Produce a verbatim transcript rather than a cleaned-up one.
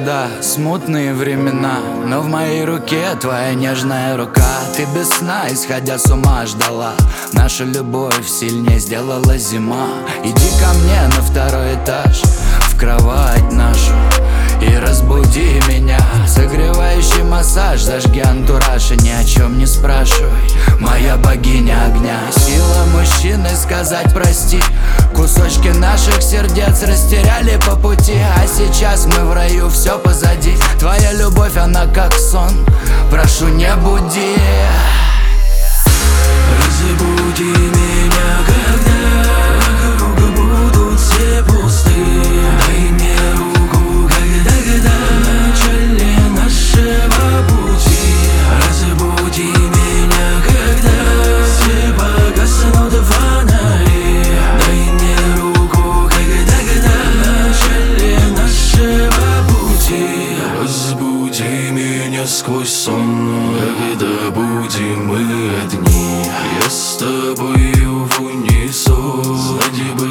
года, смутные времена, но в моей руке твоя нежная рука. Ты без сна, исходя с ума, ждала. Наша любовь сильнее сделала зима. Иди ко мне на второй этаж, в кровать нашу, и разбуди меня. Согревающий массаж, зажги антураж и ни о чем не спрашивай, моя богиня огня. Сила мужчины сказать прости. Кусочки наших сердец растеряли по пути, а сейчас мы в раю, все позади. Твоя любовь, она как сон, прошу, не буди. Разбуди меня, когда вокруг будут все пусты. Дай мне руку, когда, когда в начале нашего пути. Разбуди меня, когда все погаснут фонари. Дай мне руку, когда, когда в начале нашего пути. Разбуди меня сквозь сон, когда будем мы одни. Я с тобою в унисон, вроде бы